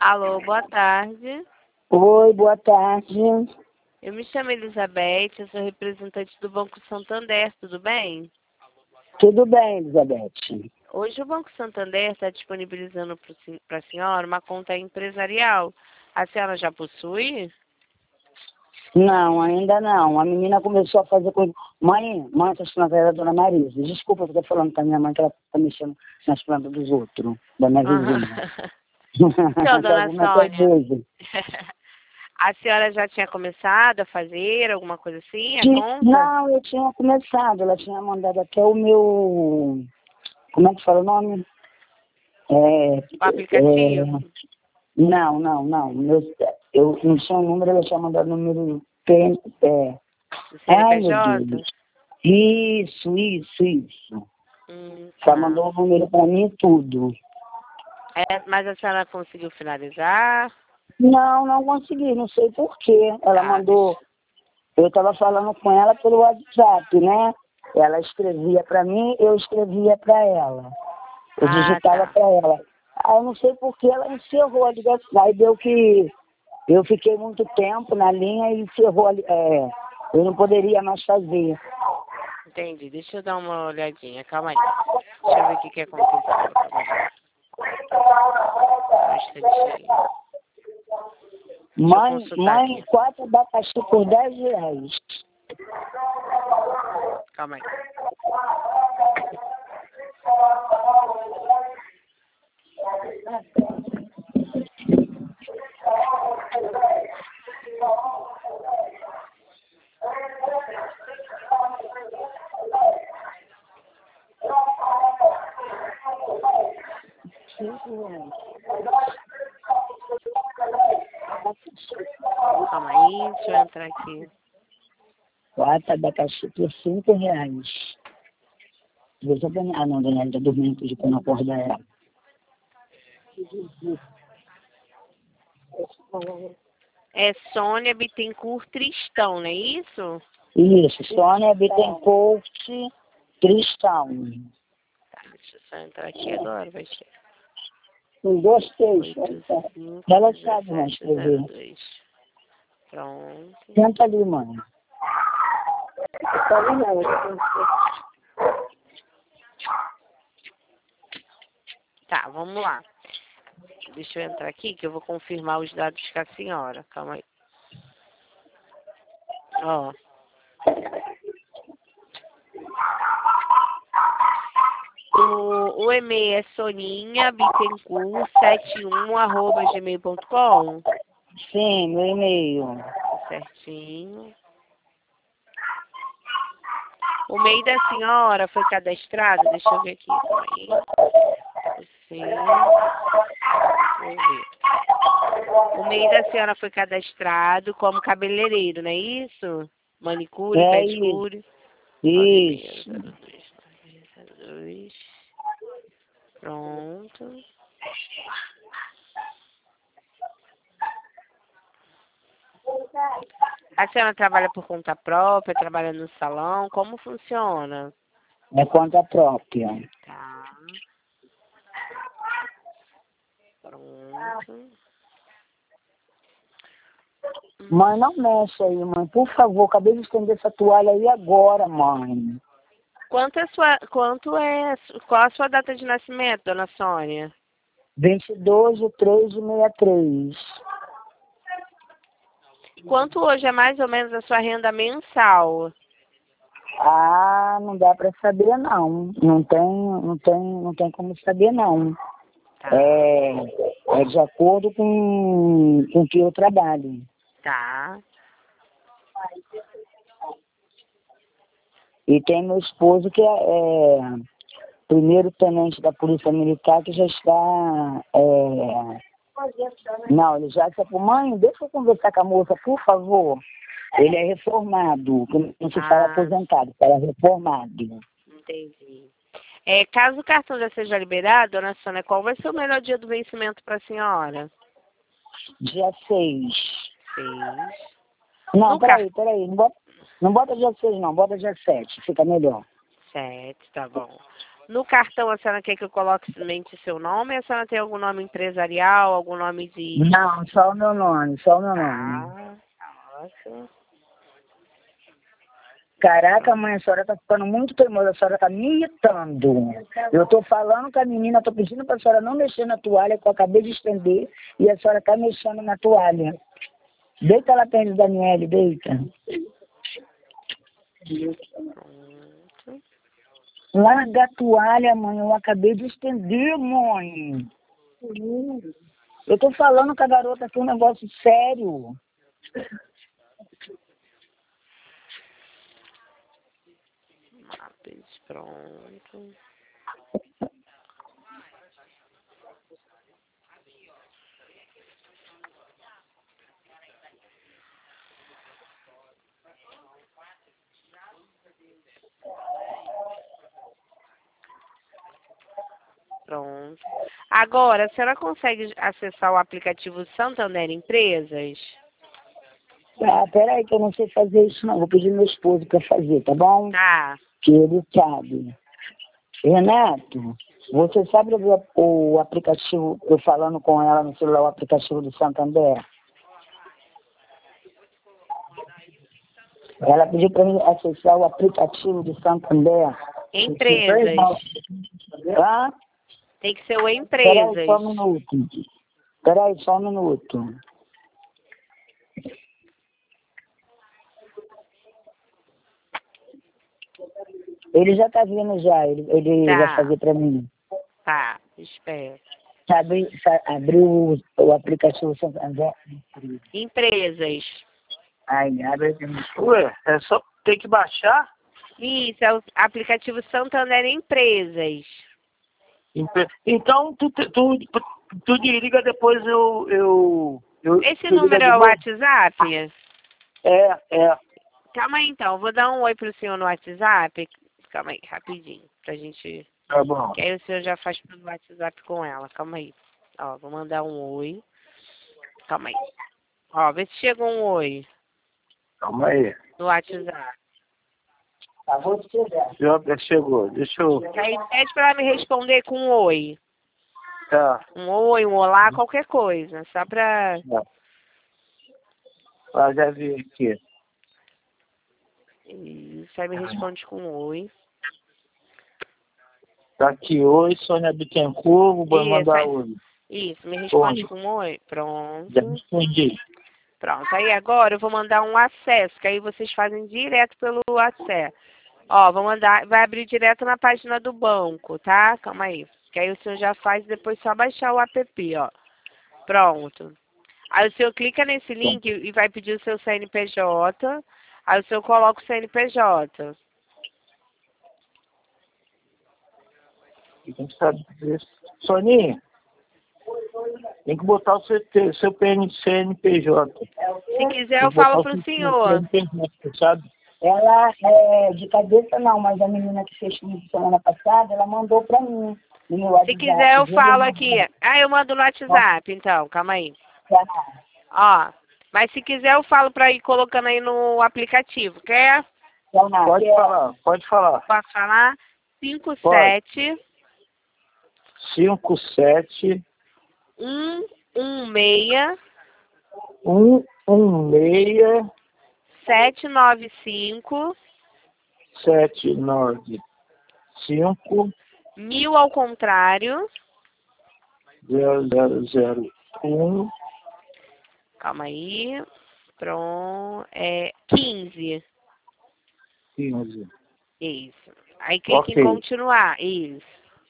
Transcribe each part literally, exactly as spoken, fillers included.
Alô, boa tarde. Oi, boa tarde. Eu me chamo Elizabeth, eu sou representante do Banco Santander, tudo bem? Tudo bem, Elizabeth? Hoje o Banco Santander está disponibilizando para a senhora uma conta empresarial. A senhora já possui? Não, ainda não. A menina começou a fazer coisa. Mãe, mãe, essa plantas é da dona Marisa. Desculpa, eu estou falando com a minha mãe que ela está mexendo nas plantas dos outros, da minha vizinha. Então, dona Sônia, Tá. a senhora já tinha começado a fazer alguma coisa assim, a Que- conta? Não, eu tinha começado. Ela tinha mandado até o meu. Como é que fala o nome? É, O aplicativo? é, não, não, não. Meu, eu não tinha um número, ela tinha mandado o número. P- É, Do ai, meu C N P J? Deus. Isso, isso, isso. Hum, Já tá. mandou o número para mim e tudo. É, mas a senhora conseguiu finalizar? Não, não consegui, não sei por quê. Ela Tá, mandou, eu estava falando com ela pelo WhatsApp, né? Ela escrevia para mim, eu escrevia para ela. Eu Ah, digitava tá. para ela. Aí eu não sei por que ela encerrou a ligação. Aí deu que eu fiquei muito tempo na linha e encerrou a li- é, eu não poderia mais fazer. Entendi. Deixa eu dar uma olhadinha. Calma aí. Deixa eu ver o que, que aconteceu. Calma aí. Um instantinho. Deixa eu Mãe, consultar mãe, aqui. quatro abacaxi por dez reais. Calma aí. Cinco reais. Calma aí. Deixa eu entrar aqui. Quatro abacaxi por cinco reais. Deixa eu ver. Ah, não, Daniela tá dormindo, pedi pra não acordar ela. É Sônia Bittencourt Tristão, não é isso? Isso, Sônia Bittencourt Tristão. Tá, deixa eu só entrar aqui agora. Vai ser Os dois três. oito cinco Ela um sabe mais sete zero escrever. dois. Pronto. Senta ali, mãe. Tá ali, não. Tá, vamos lá. Deixa eu entrar aqui que eu vou confirmar os dados com a senhora. Calma aí. Ó. O, o e-mail é soninha bittencourt setenta e um arroba gmail ponto com. Sim, meu e-mail. Certinho. O e-mail da senhora foi cadastrado? Deixa eu ver aqui. Calma aí. Sim. Vamos ver. O e-mail da senhora foi cadastrado como cabeleireiro, não é isso? Manicure, É pedicure. isso. Isso. nove seis zero dois, nove zero dois. Pronto. A senhora trabalha por conta própria, trabalha no salão, como funciona? É conta própria. Tá. Pronto. Mãe, não mexe aí, mãe. Por favor, acabei de estender essa toalha aí agora, mãe. Quanto é sua, quanto é, qual a sua data de nascimento, dona Sônia? vinte e dois de três de sessenta e três. Quanto hoje é mais ou menos a sua renda mensal? Ah, não dá para saber não. Não tem, não tem, não tem como saber não. Tá. É, é de acordo com com que eu trabalho. Tá. E tem meu esposo que é, é primeiro tenente da Polícia Militar que já está. É, não, ele já está. Mãe, deixa eu conversar com a moça, por favor. Ele é reformado, não se fala Ah, aposentado, fala reformado. entendi. É, caso o cartão já seja liberado, dona Sônia, qual vai ser o melhor dia do vencimento para a senhora? Dia seis. Seis. Não, No peraí, peraí. Não bota, não bota dia seis, não. Bota dia sete. Fica melhor. Sete, tá bom. No cartão a senhora quer que eu coloque somente seu nome ou a senhora tem algum nome empresarial, algum nome de... Não, só o meu nome, só o meu nome. Ah, nossa. Caraca, mãe, a senhora tá ficando muito teimosa, a senhora tá me irritando. Eu tô falando com a menina, tô pedindo pra senhora não mexer na toalha que eu acabei de estender e a senhora tá mexendo na toalha. Deita lá perto da Daniele, deita. Pronto. Larga a toalha, mãe, eu acabei de estender, mãe. Eu tô falando com a garota aqui um negócio sério. Lápis, pronto. Pronto. Agora, a senhora consegue acessar o aplicativo Santander Empresas? Ah, peraí que eu não sei fazer isso não, vou pedir meu esposo pra fazer, tá bom? Tá. Que ele sabe. Renato, você sabe o, o aplicativo, eu falando com ela no celular, o aplicativo do Santander? Ela pediu para mim acessar o aplicativo do Santander. Empresas. Hã? Tem que ser o Peraí Empresas. só um minuto. Peraí só um minuto. Ele já tá vindo já, ele, ele Tá. vai fazer para mim. Tá, espera. Sabe, abriu o, o aplicativo Santander? Empresas. Ai, abre. Ué, é só ter que baixar? Isso, é o aplicativo Santander Empresas. Empre- Então, tu, tu, tu, tu desliga depois, eu... eu, eu Esse tu liga número de é o novo? WhatsApp? É, é. Calma aí, então. Vou dar um oi pro senhor no WhatsApp. Calma aí, rapidinho. Pra gente... Tá bom. Que aí o senhor já faz pelo WhatsApp com ela. Calma aí. Ó, vou mandar um oi. Calma aí. Ó, vê se chegou um oi Calma aí. no WhatsApp. Acabou de chegar. Já chegou. Deixa eu... Aí pede pra ela me responder com um oi. Tá. Um oi, um olá, qualquer coisa. Só pra... Ah, já vi aqui. Isso, aí me responde com um oi. Tá aqui, oi, Sônia Bittencourt, vou Isso, mandar aí- oi. Isso, me responde Oi. com um oi. Pronto. Já respondi. Pronto. Aí agora eu vou mandar um acesso, que aí vocês fazem direto pelo acesso. Ó, vou mandar, vai abrir direto na página do banco, tá? Calma aí. Que aí o senhor já faz e depois só baixar o app, ó. Pronto. Aí o senhor clica nesse link e vai pedir o seu C N P J. Aí o senhor coloca o C N P J. Tem que saber. Soninha, tem que botar o seu, seu P N C N P J. Se quiser eu falo pro senhor. C N P J, sabe? Ela, é, de cabeça não, mas a menina que fez comigo semana passada, ela mandou pra mim. no meu Se WhatsApp, quiser eu viu? falo aqui. Ah, eu mando no WhatsApp, então. Calma aí. Tá. Ó, mas se quiser eu falo pra ir colocando aí no aplicativo. Quer? Tá, não, Pode que é- falar, pode falar. Posso falar? cinco Pode. sete cinco sete um um seis um um seis sete nove cinco sete nove cinco mil ao contrário. zero zero zero um Calma aí. Pronto. É quinze. quinze. Isso. Aí clica Ok. em continuar. Isso.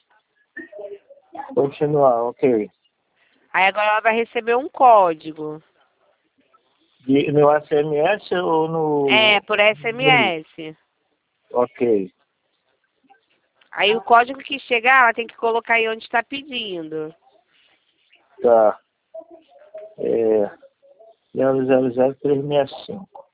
Continuar, ok. Aí agora ela vai receber um código. E no S M S ou no... É, por S M S. Ok. Aí o código que chegar, ela tem que colocar aí onde está pedindo. Tá. É... zero zero zero três seis cinco.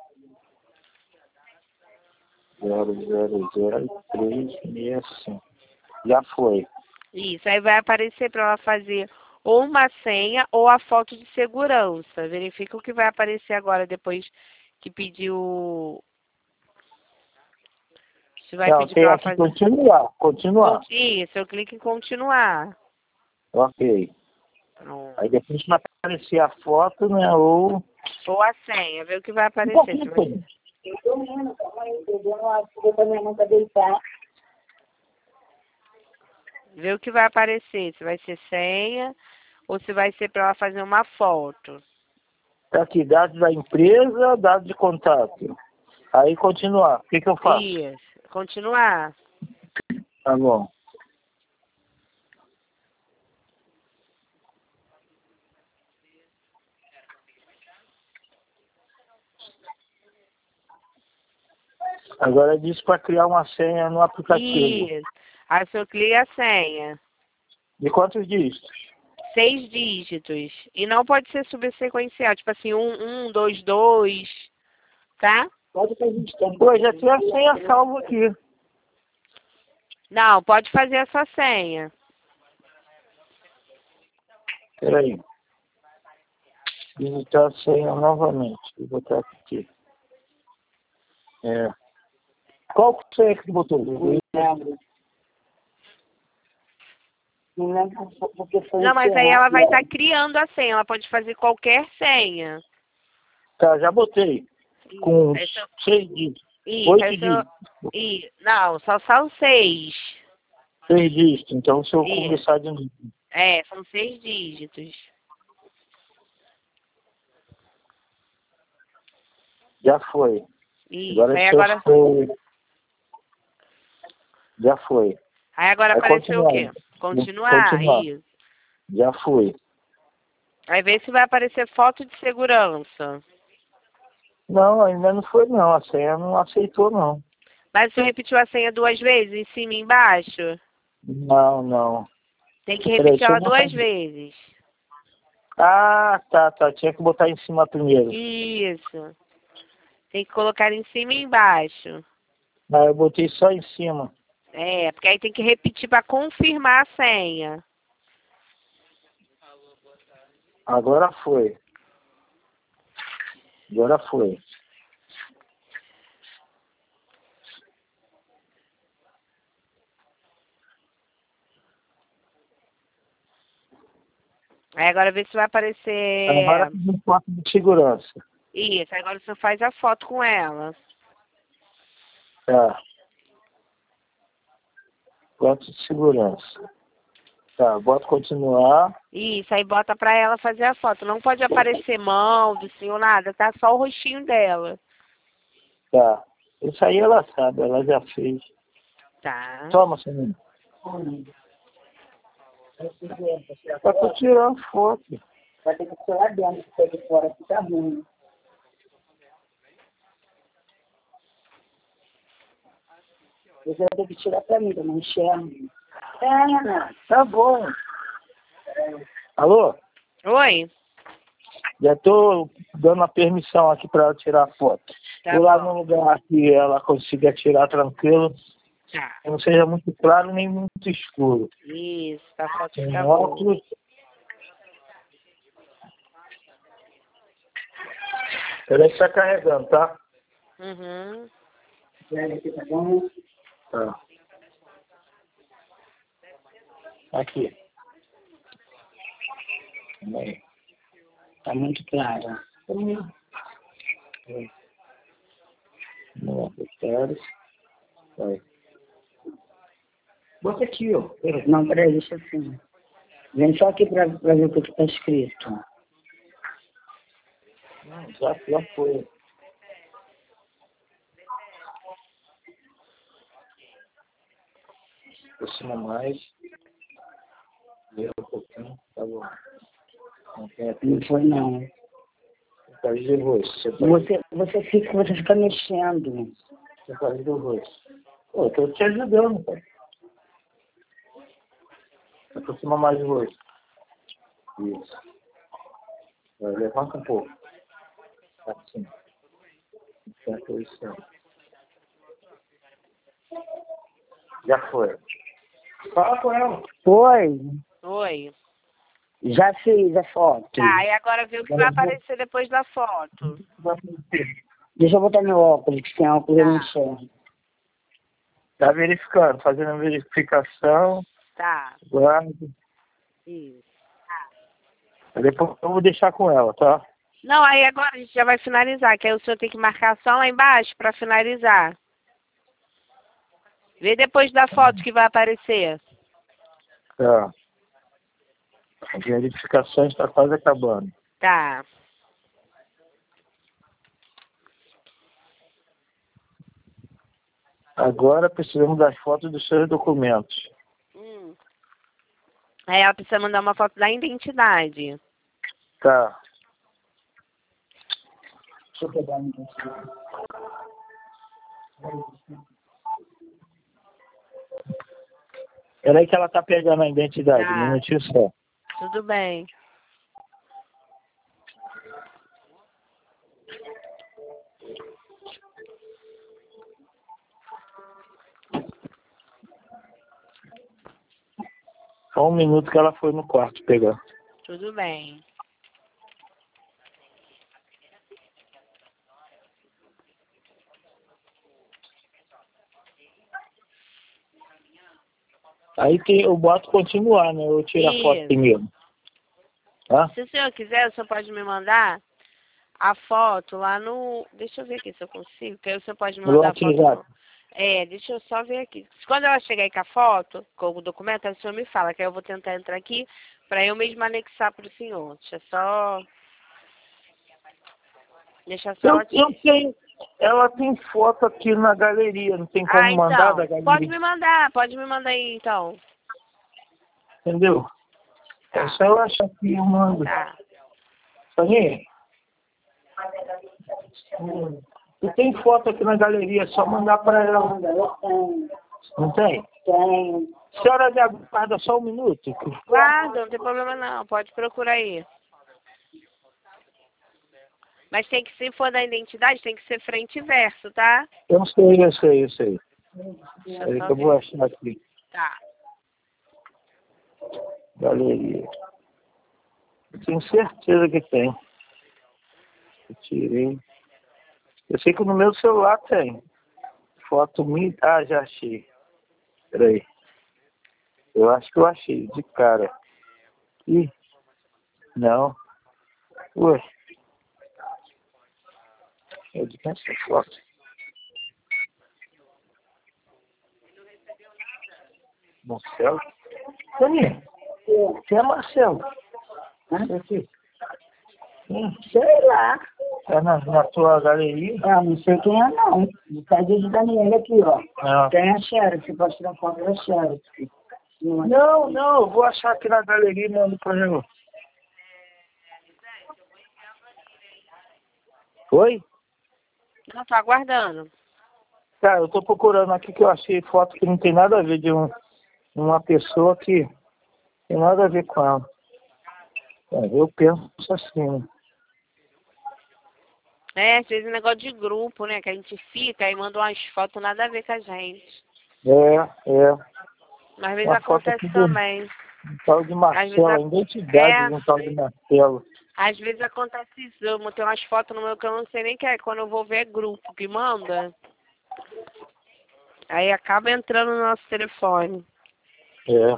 zero zero zero três seis cinco. Já foi. Isso. Aí vai aparecer para ela fazer ou uma senha ou a foto de segurança. Verifica o que vai aparecer agora depois que pediu. Você vai Não, pedir tem para ela aqui fazer... continuar, continuar. Isso, eu clico em continuar. Ok. Pronto. Aí depois vai aparecer a foto, né? Ou. Ou a senha, vê o que vai aparecer. Você vai... Eu tô rindo, calma aí, tô dando uma ajuda pra minha mãe pra deitar. Vê o que vai aparecer. Se vai ser senha ou se vai ser para ela fazer uma foto. Tá aqui, dados da empresa, dados de contato. Aí continuar. O que, que eu faço? Isso. Continuar. Tá bom. Agora diz para criar uma senha no aplicativo. Isso. Aí você clica a senha. De quantos dígitos? Seis dígitos. E não pode ser subsequencial. Tipo assim, um, um, dois, dois. Tá? Pode fazer isso. Pô, já tem a senha salva aqui. Não, pode fazer essa senha. Peraí. Digitar a senha novamente. Vou botar aqui. É. Qual senha que tu botou? Não lembro. Não lembro porque foi Não, mas aí encerrado. ela vai estar criando a senha. Ela pode fazer qualquer senha. Tá, já botei. Com Essa- seis dígitos. Isso, Oito essa- dígitos. e, não, só são seis. Seis dígitos. Então, se eu Isso. começar de novo. É, são seis dígitos. Já foi. Isso. Agora Aí se eu agora, for... Já foi. aí agora Aí apareceu o continuar. quê? Continuar. Continuar. Isso. Já foi. Aí vê se vai aparecer foto de segurança. Não, ainda não foi não. A senha não aceitou não. Mas você repetiu a senha duas vezes, em cima e embaixo? Não, não. Tem que Peraí, repetir deixa eu ela botar duas aqui. vezes. Ah, tá, tá. Tinha que botar em cima primeiro. Isso. Tem que colocar em cima e embaixo. Ah, eu botei só em cima. É, porque aí tem que repetir para confirmar a senha. Agora foi. Agora foi. Aí agora vê se vai aparecer. Agora tem foto de segurança. Isso, agora você faz a foto com ela. Tá. Foto de segurança. Tá, bota continuar. Isso, aí bota pra ela fazer a foto. Não pode aparecer mão do senhor, nada, tá? Só o rostinho dela. Tá. Isso aí ela sabe, ela já fez. Tá. Toma, Soninho. Pra tu tirar a foto. Vai ter que ser lá dentro, porque de fora fica ruim. Você vai ter que tirar pra mim, que eu não enxergo. É, Ana. Tá bom. Alô? Oi? Já tô dando a permissão aqui pra ela tirar a foto. Tá Vou lá bom. no lugar que ela consiga tirar tranquilo. Tá. Que não seja muito claro nem muito escuro. Isso, a foto Tem fica boa. óculos. Peraí que tá carregando, tá? Uhum. Tá bom? Tá. Aqui. Aí. Tá muito claro. Não, quero. Vai. Bota aqui, ó. Peraí. Não, peraí, deixa assim. Vem só aqui pra, pra ver o que tá escrito. Não, já, já foi. Aproxima mais. Vira um pouquinho. Tá bom. Não tem aqui. Não foi, não. Faz de rosto. Você faz, Você, você, fica, você fica mexendo. você faz do rosto. Pô, eu tô te ajudando, pai. Aproxima mais o rosto. Isso. Vai, levanta um pouco. Assim. Tem a posição. Já foi. Fala com ela. Foi. Oi. Já fiz a foto. Tá, e agora vê o que vai aparecer depois da foto. Deixa eu botar meu óculos, que sem óculos eu não Tá. enxergo. Tá verificando, fazendo a verificação. Tá. Guarda. Isso. Depois eu vou deixar com ela, tá? Não, aí agora a gente já vai finalizar, que aí o senhor tem que marcar só lá embaixo para finalizar. Vê depois da foto que vai aparecer. Tá. A verificação está quase acabando. Tá. Agora precisamos das fotos dos seus documentos. Hum. Aí ela precisa mandar uma foto da identidade. Tá. Deixa eu pegar a identidade. Peraí que ela tá pegando a identidade, Tá. um minutinho só. Tudo bem. Só um minuto que ela foi no quarto pegar. Tudo bem. Aí tem, eu boto continuar, né? Eu tiro a foto Isso. primeiro. Tá? Se o senhor quiser, o senhor pode me mandar a foto lá no... Deixa eu ver aqui se eu consigo, que aí o senhor pode me No mandar a foto. WhatsApp. No... É, deixa eu só ver aqui. Quando ela chegar aí com a foto, com o documento, aí o senhor me fala, que aí eu vou tentar entrar aqui para eu mesmo anexar para o senhor. Deixa só... Deixa só... Eu, eu tenho, ela tem foto aqui na galeria, não tem como Ah, mandar da então, galeria. pode me mandar, pode me mandar aí, então. Entendeu? Tá. É só eu achar que eu mando. Tá. Soninha? E tem foto aqui na galeria, é só mandar para ela. Não tem? Tem. A senhora me aguarda só um minuto? Guarda, não tem problema não, pode procurar aí. Mas tem que, se for da identidade, tem que ser frente e verso, tá? Eu sei, eu sei, eu sei. Deixa Aí só que eu vou ver. achar aqui. Tá. Galeria. Eu tenho certeza que tem. Eu tirei. Eu sei que no meu celular tem. Foto minha. Ah, já achei. Peraí. Eu acho que eu achei, de cara. Ih. Não. Ué. É de quem é essa foto? Marcelo? Toninho, quem é Marcelo? Hã? Aqui. Hum, Sei lá. é na, na tua galeria? Ah, não sei quem é, não. Cadê de Daniela aqui, ó. Não. Tem a Xerox, você pode tirar foto da Xerox. Não, não, eu vou achar aqui na galeria e mando pra ela. Oi? Não, tô aguardando. Cara, eu tô procurando aqui que eu achei foto que não tem nada a ver de um, uma pessoa que tem nada a ver com ela. É, eu penso assim, né? É, às vezes é negócio de grupo, né? Que a gente fica e manda umas fotos nada a ver com a gente. É, é. Mas às vezes Uma foto acontece aqui do também. um tal de Marcelo, a Às vezes, identidade é, de um tal de Marcelo. às vezes acontece isso. Eu tenho umas fotos no meu que eu não sei nem que é. Quando eu vou ver é grupo que manda. Aí acaba entrando no nosso telefone. É.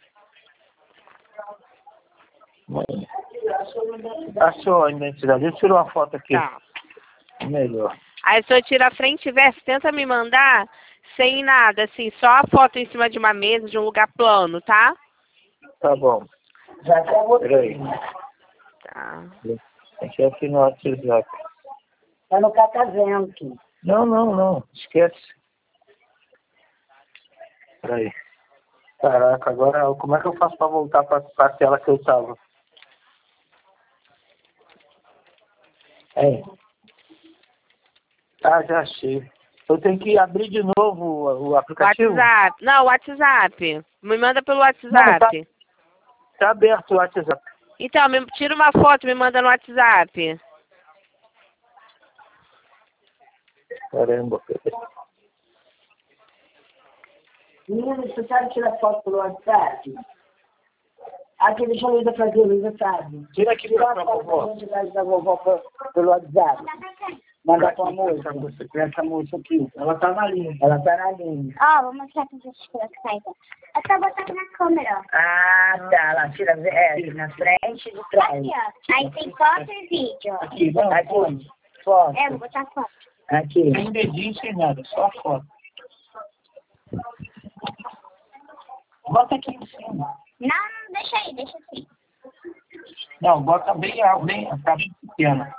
Achou a identidade. Eu tiro uma foto aqui. Tá. Melhor. Aí se eu tirar frente e verso, tenta me mandar sem nada, assim, só a foto em cima de uma mesa, de um lugar plano, tá? Tá bom. Já acabou. Peraí. Tá. Aqui aqui no WhatsApp. Tá no catavento. Não, não, não. Esquece. Peraí. Caraca, agora como é que eu faço pra voltar pra, pra tela que eu tava? É. Ah, já achei. Eu tenho que abrir de novo o, o aplicativo? WhatsApp. Não, WhatsApp. Me manda pelo Não, WhatsApp. tá, tá aberto o WhatsApp. Então, me, tira uma foto e me manda no WhatsApp. Caramba. Menina, você sabe tirar foto pelo WhatsApp? Aqui, deixa a Luísa fazer, Luísa sabe. Tira aqui Tira pra, a pra foto vovó. da identidade da vovó pelo WhatsApp. Manda pra moça, pra essa moça aqui. Ela tá na linha. Ela tá na linha. Ó, vou mostrar pra vocês como é que tá então. É só botar aqui na câmera, ó. Ah, tá. Ela tira é, na frente e de trás. Aqui, ó. Aí tem foto e vídeo, ó. Aqui, vamos. Aqui, foto. É, vou botar foto. Aqui. Sem dedinho, sem nada, só a foto. Bota aqui em cima. Não, não, deixa aí, deixa assim. Não, bota bem alto, bem, tá bem pequena.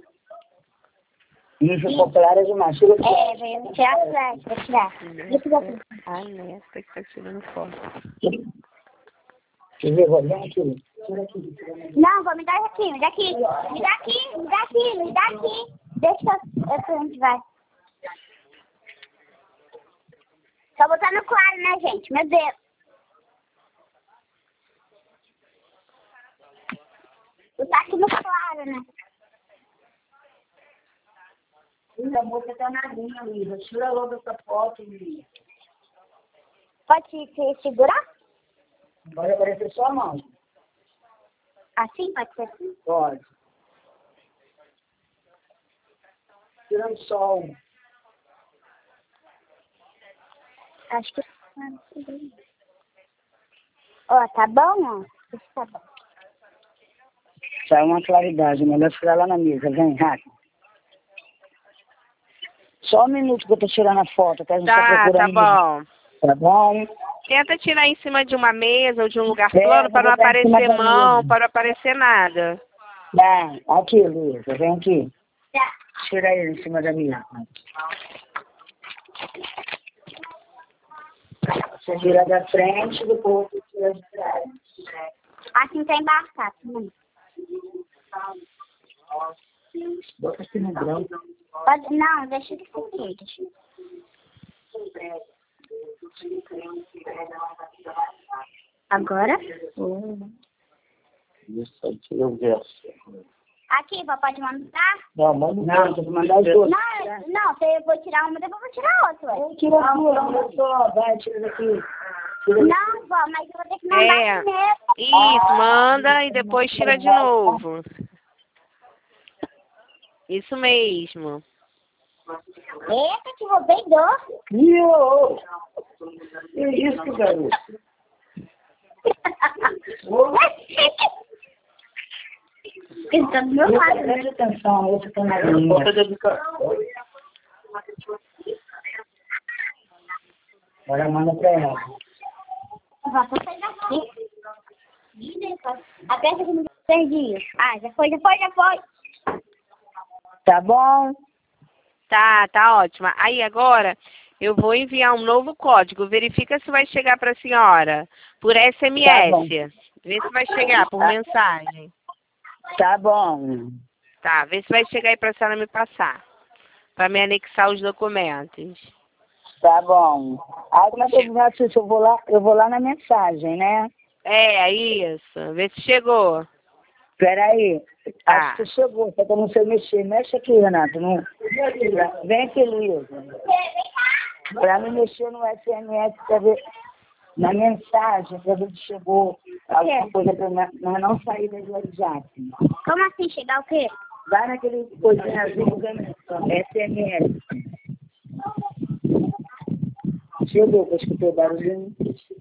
Isso ficou claro demais. Tira aqui. É, vou tirar a flash, vou tirar. Deixa eu ver. A nesta que tá tirando foto. Quer ver? Vou ver aqui. Tira aqui. Não, vou me dar aqui, me dá aqui. Me dá aqui, me dá aqui, me dá aqui. Deixa eu, eu sei onde vai. Só botar no claro, né, gente? Meu Deus. Botar aqui no claro, né? A moça tá na linha, Luísa. Tira logo essa foto, Luísa. Pode se segurar? Pode aparecer só a mão. Assim? Pode ser assim? Pode. Tirando sol. Acho que... Ó, tá bom, ó? Isso tá bom. Sai uma claridade. Melhor tirar lá na mesa. Vem, rápido. Só um minuto que eu tô tirando a foto, tá? A gente tá, Tá, tá procurando. bom. Tá bom? Tenta tirar em cima de uma mesa ou de um lugar É, plano para não vou botar em cima aparecer da mão, mesa. para não aparecer nada. Tá. Aqui, Luísa. Vem aqui. Tá. Tira ele em cima da mesa. Você tira da frente, depois você tira de trás. Assim tá embarcado, né? Bota aqui no branco. Pode... Não, deixa isso aqui. Deixa... Agora? Isso aí, tira o verso. Aqui, papai, pode mandar? Não, manda o Não, tem que mandar as duas. Não, não, se eu vou tirar uma, depois eu vou tirar outra. Ué. Tira a sua, olha só. Vai, tira daqui. Tira daqui. Não, vó, mas eu vou ter que mandar É. primeiro. Isso, manda e depois tira de novo. Isso mesmo. Eita, que vou bem doce. Ih, ô, ô. Que isso, garoto? Ele tá do meu lado, né? Presta atenção, a moça tá na linha. Bota dedicação. Agora manda pra ela. Vó, só sair daqui. Aperta aqui no verdinho. Ah, já foi, já foi, já foi. Tá bom? Tá, tá ótima. Aí agora eu vou enviar um novo código. Verifica se vai chegar para a senhora por S M Tá bom. S. Vê se vai chegar por mensagem. Tá bom. Tá, vê se vai chegar aí para a senhora me passar. Para me anexar os documentos. Tá bom. Aí como é que eu faço isso? Eu vou lá, eu vou lá na mensagem, né? É, isso. Vê se chegou. Peraí. Tá. Acho que chegou, só que eu não sei mexer. Mexe aqui, Renato. Não... Vem aqui, Luísa. Pra me mexer no S M S, pra ver na mensagem, pra ver se chegou alguma coisa pra nós não sair da WhatsApp. Como assim, chegar o quê? Vai naquele coisinha azul, S M S. Chegou, que eu escutei o barulhinho.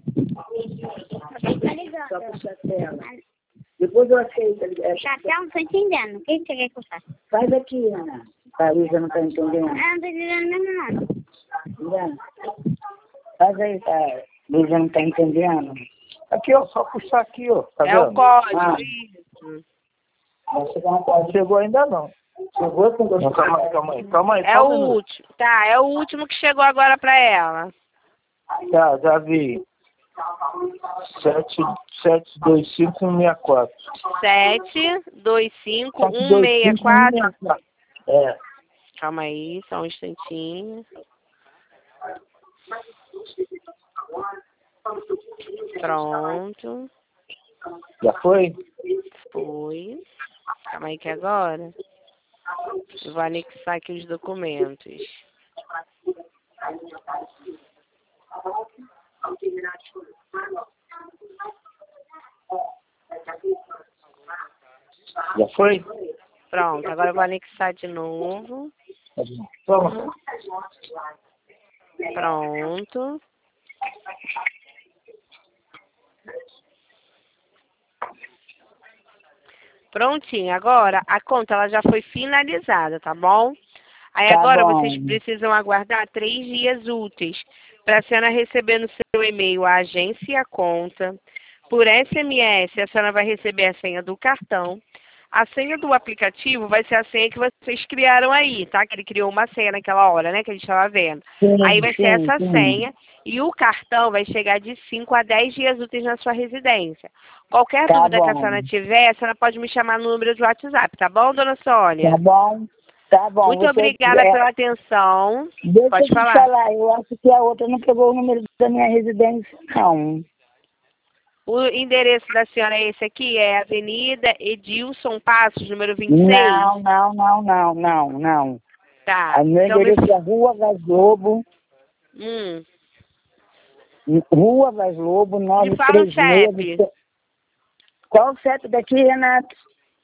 Tá ligando. Só puxar a tela. Depois eu aceito. É, Chatel, não tô entendendo. O que que você quer que eu faça? faz aqui, Ana. A Luísa não tá entendendo. Ah, não tô entendendo mesmo, não. Entendendo? Faz aí, tá? A Luísa não tá entendendo. Aqui, ó, só puxar aqui, ó. Tá É o vendo? código, Ah. isso. Vai chegar uma coisa. Chegou ainda não. Chegou com Não, calma aí, calma aí, calma aí. É só o um minuto. último. Tá, é o último que chegou agora para ela. Tá, já vi. Sete, sete, dois, cinco, um, seis, quatro. sete, dois, cinco, Sete, um, dois, seis, cinco, um, quatro. seis, quatro. É. Calma aí, só um instantinho. Pronto. Já foi? Foi. Calma aí que agora eu vou anexar aqui os documentos. Já foi? Pronto, agora eu vou anexar de novo. Toma. Pronto. Prontinho. Agora, a conta ela já foi finalizada, tá bom? Aí Tá agora bom. vocês precisam aguardar três dias úteis para a senhora receber no seu e-mail a agência e a conta. Por S M S, a senhora vai receber a senha do cartão. A senha do aplicativo vai ser a senha que vocês criaram aí, tá? Que ele criou uma senha naquela hora, né? Que a gente estava vendo. Sim, Aí vai ser sim, essa sim. senha e o cartão vai chegar de cinco a dez dias úteis na sua residência. Qualquer Tá dúvida que a bom. senhora tiver, a senhora pode me chamar no número de WhatsApp, tá bom, dona Sônia? Tá bom? Tá bom. Muito Você, obrigada é, pela atenção. deixa Pode eu te falar. falar, eu acho que a outra não pegou o número da minha residência, não. O endereço da senhora é esse aqui, é Avenida Edilson Passos, número vinte e seis? Não, não, não, não, não, não. Tá. O meu Então me... endereço é Rua Vaz Lobo, Hum. Rua Vaz Lobo, Me fala o novecentos e trinta e C E P. seis. Qual o C E P daqui, Renato?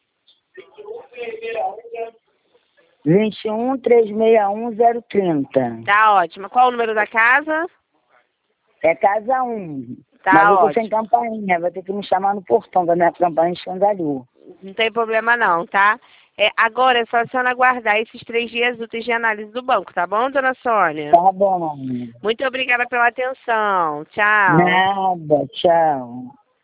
vinte e um, trezentos e sessenta e um, zero trinta. Tá ótimo. Qual o número da casa? É casa um. Tá Mas eu tô ótimo. sem campainha, vai ter que me chamar no portão da minha campainha escandalhou. Não tem problema não, tá? É, agora é só a senhora aguardar esses três dias úteis de análise do banco, tá bom, dona Sônia? Tá bom. Muito obrigada pela atenção. Tchau. Nada, tchau.